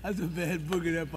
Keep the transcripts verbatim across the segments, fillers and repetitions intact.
That's a bad boogie that.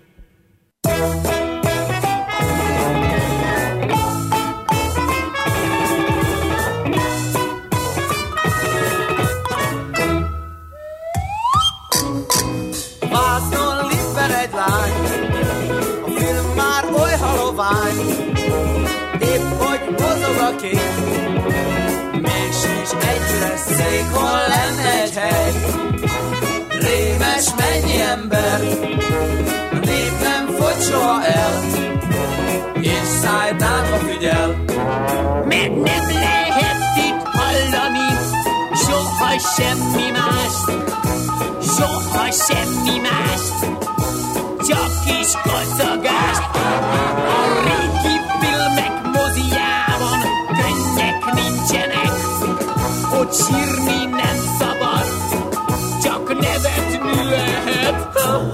Vásznon lippen egy lány, a film már oly halovány, épp hogy mozog a kép, még sincs egyre szék, hol lenne egy hely. Rémes mennyi ember, a nép nem fogy soha el, és szájtánba figyel. Mert nem lehet itt hallani soha semmi mást, soha semmi mást, csak kis kacagást. A régi filmek moziában könnyek nincsenek, ott sírni nem szabad, csak nevetni lehet.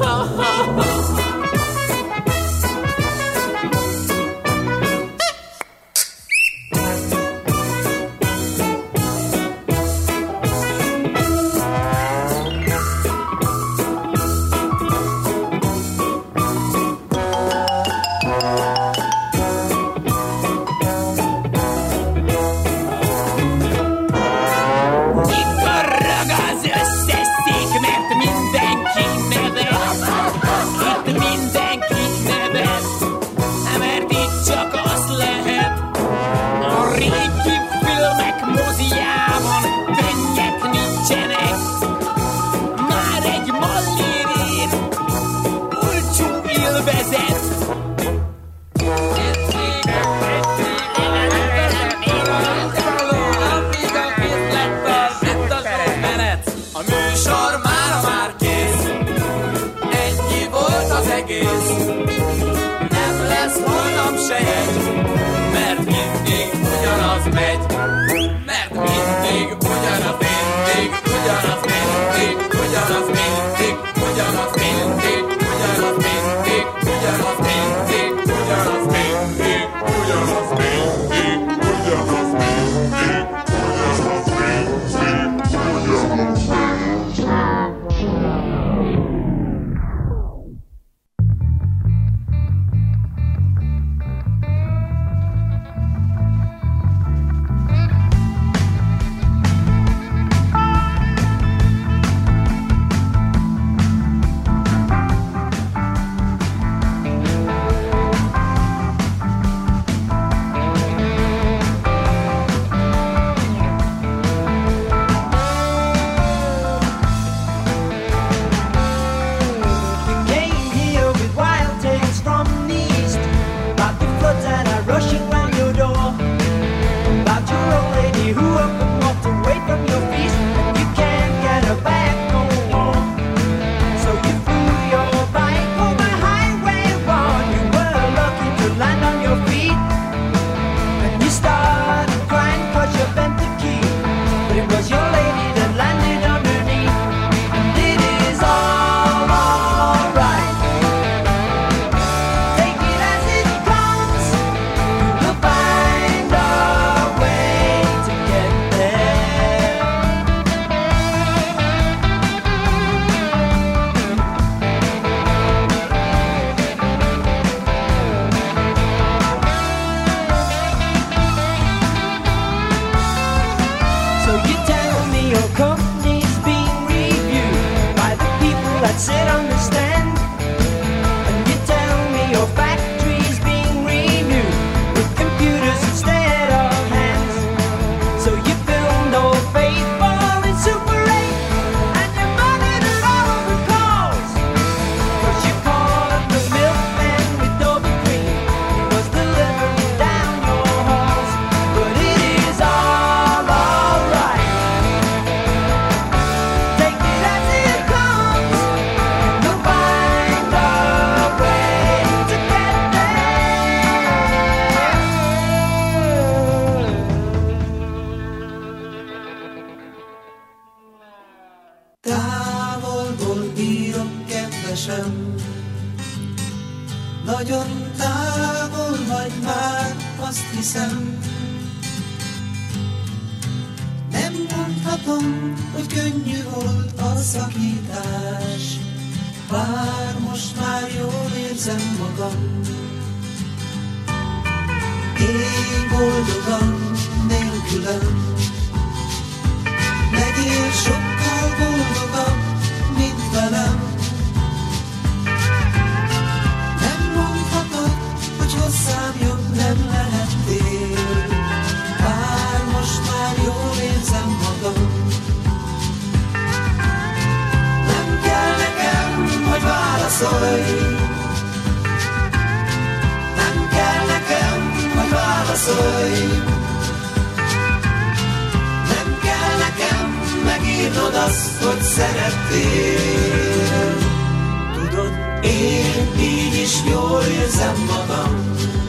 Nagyon távol vagy már, azt hiszem. Nem mondhatom, hogy könnyű volt a szakítás. bár most már jól érzem magam. Élj boldogan nélkülem, legyél sokkal boldogabb, mint velem. Nem mondhatod, hogy hozzám jobb nem lehettél, bár most már jól érzem magam. Nem kell nekem, hogy válaszolj, nem kell nekem, hogy válaszolj. Nem kell nekem megírnod azt, hogy szerettél. Tudod, én így is jól érzem magam.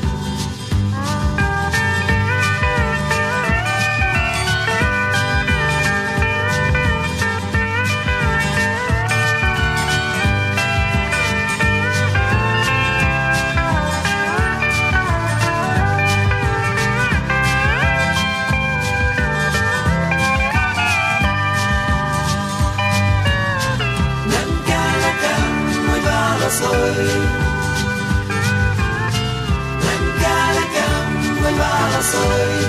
Nem kell nekem, hogy válaszolj.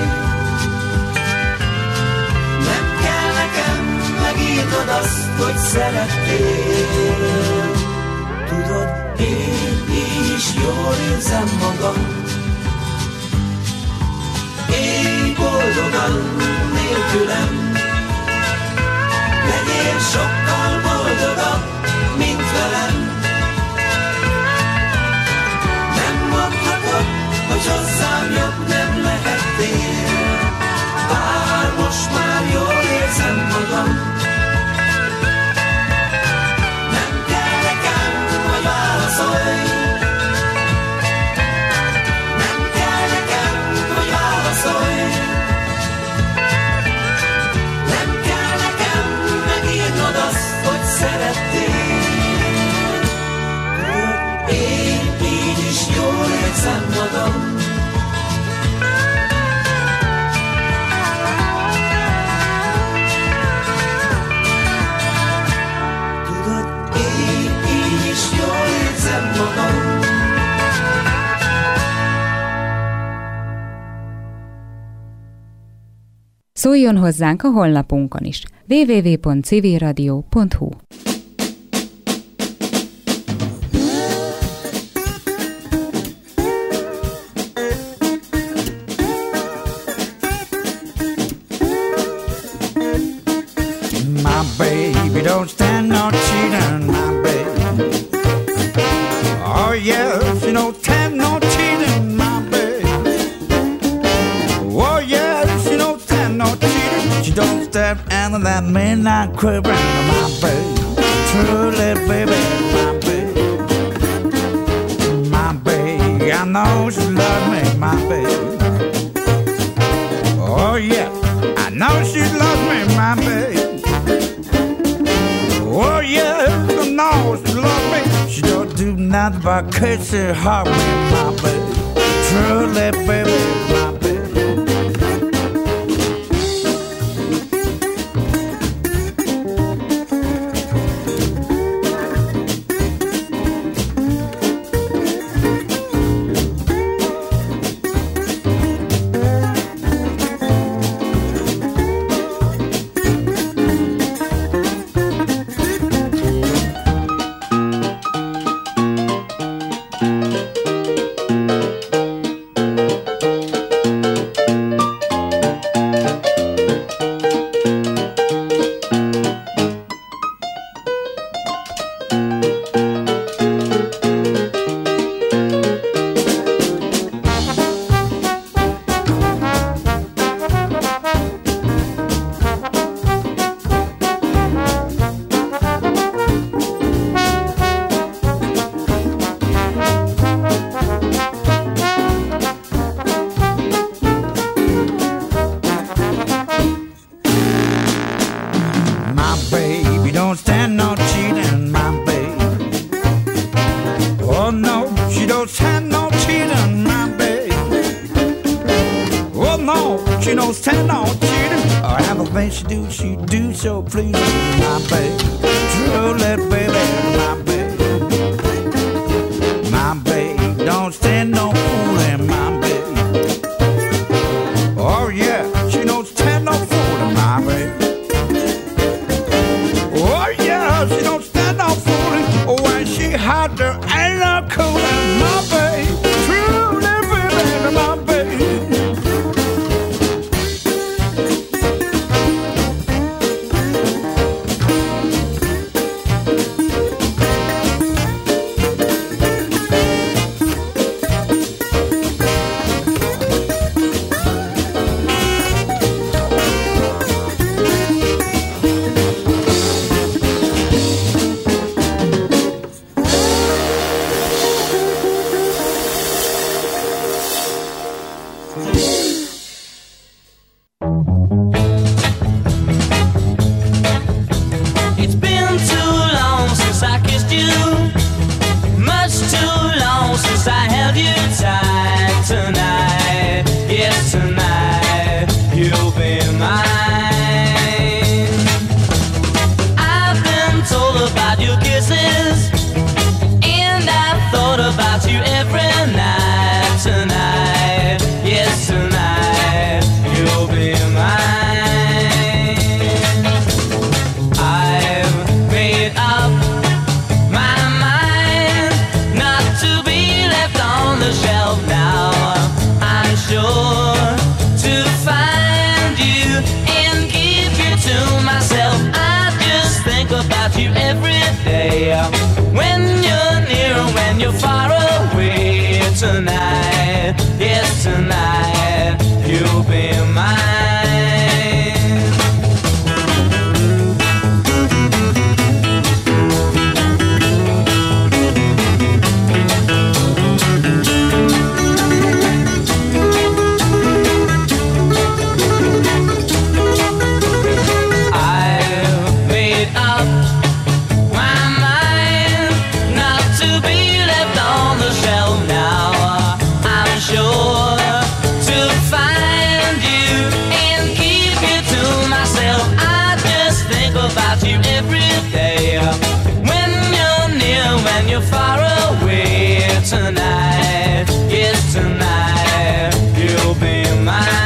Nem kell nekem megírnod azt, hogy szerettél. Tudod, én így is jól érzem magam. Élj boldogan nélkülem, legyél sokkal boldogabb, mint velem. Hogy hozzám jobb nem lehettél, bár most már jól érzem magam. Nem kell nekem, hogy válaszolj. Nem kell nekem, hogy válaszolj. Nem kell nekem megírnod azt, hogy szerettél. Én így is jól érzem magam. Szóljon hozzánk a honlapunkon is double-u double-u double-u pont civil radio pont hu. My baby don't stand no cheating, my baby. Oh yeah, she don't stand no cheating, my baby. Oh yeah, she don't stand no cheating. She don't step into that midnight crib, my baby. Truly, baby, my baby. My baby, I know she loves me, my baby. Oh yeah, I know she loves me, my baby. Oh yeah, I know she loves me. She don't do nothing but kiss her heart with my baby. Truly, baby, my baby. She don't stand no cheating, or everything she do, she do so pleasing, my baby. Truly, baby, my baby. tonight you'll be mine. I've made up my mind not to be left on the shelf now. I'm sure to find you and keep you to myself. I just think about you every day. When you're near, when you're far away. Tonight, yes tonight, you'll be mine.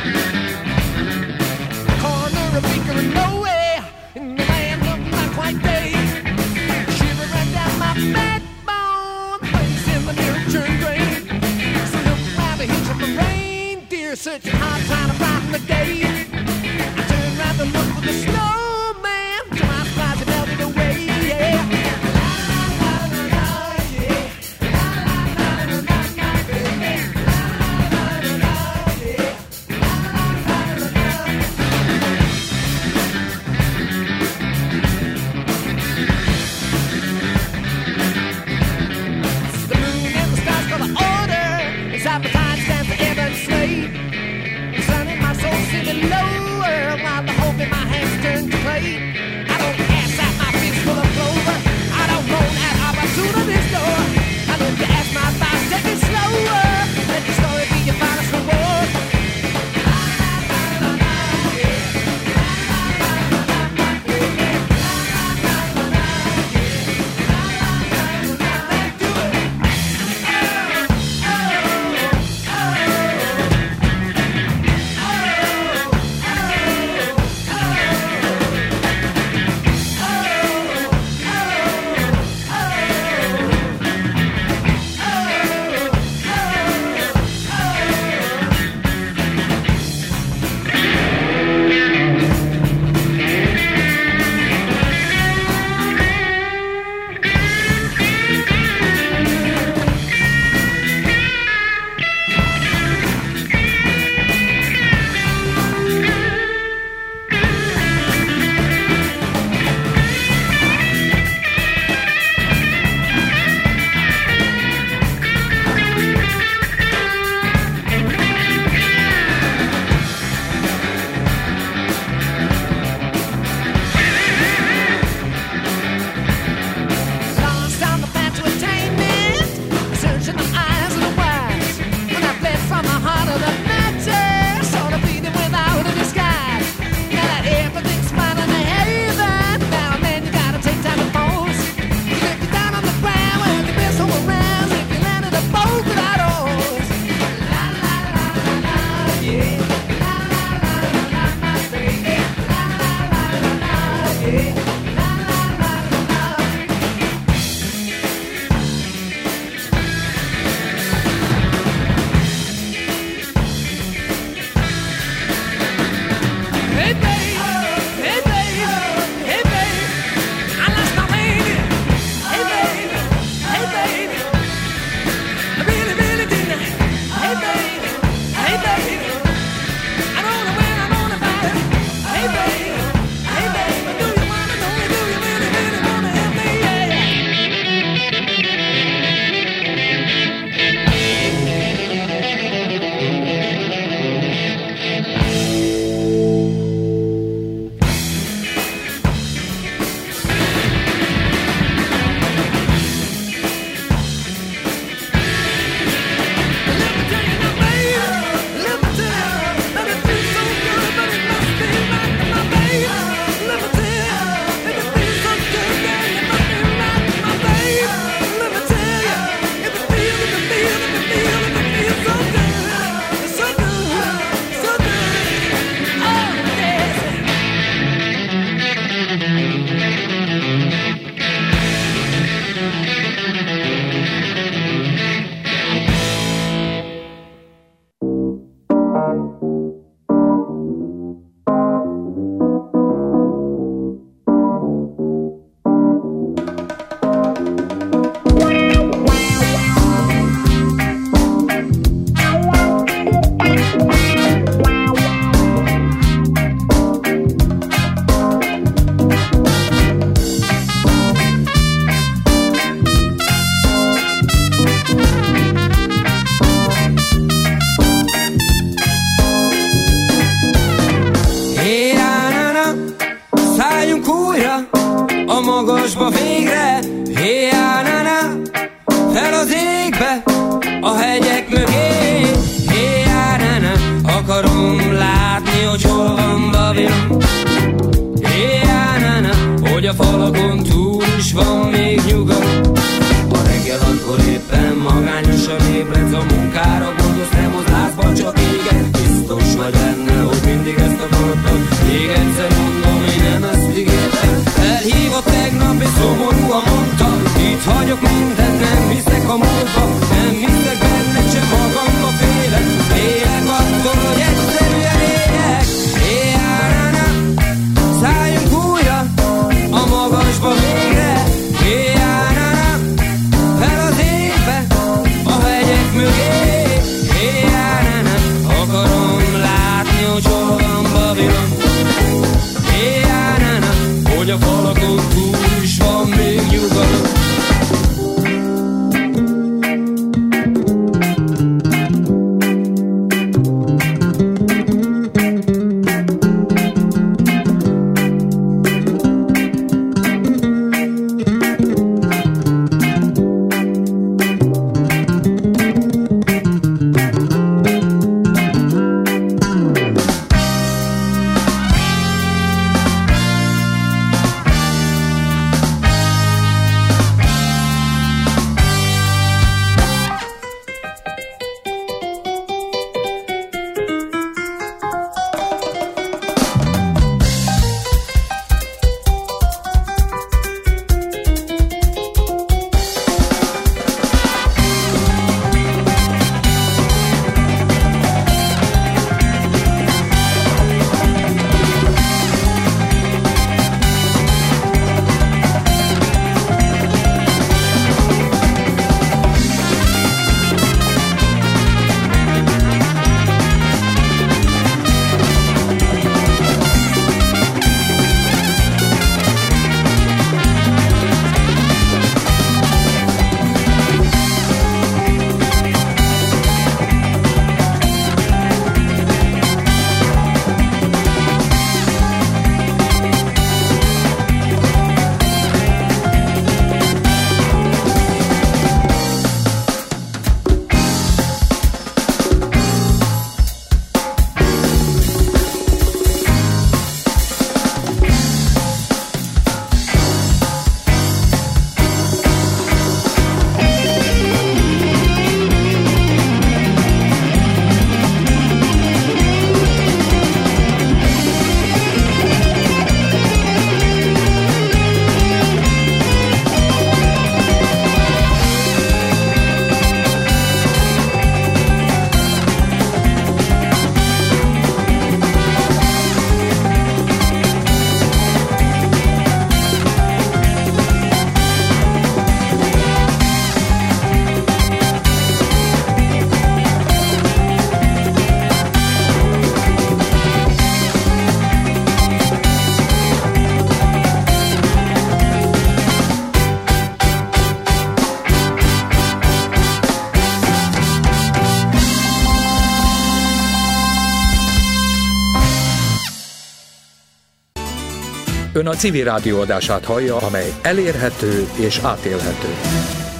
Corner of Baker and nowhere in the land of not quite there. magasba végre, héjá-na-na, fel az égbe, a hegyek mögé, héjá-na-na, akarom látni, hogy hol van Babilon, héjá-na-na, hogy a falakon túl is van még nyugat. A reggel akkor éppen magányosan ébredsz, a munkára gondolsz, nem az lázba csak éget. Biztos vagy benne, hogy mindig ezt akartad, még egyszer mondom, én nem ezt ígértem. Elhív a tegnap és szomorúan mondta, itt hagyok mindent, nem hiszek a múltba, nem hiszek benne, csak magamba félek. Élek attól, hogy egyszerűen éljek, éjjel-na-na, szálljunk újra a magasba végre, éjjel-na-na, fel az égbe, a hegyek mögé, éjjel-na-na, akarom látni, hogy hol van Babilon, éjjel-na-na, hogy a falakon túl is van még nyugalom. Ön a Civil Rádió adását hallja, amely elérhető és átélhető.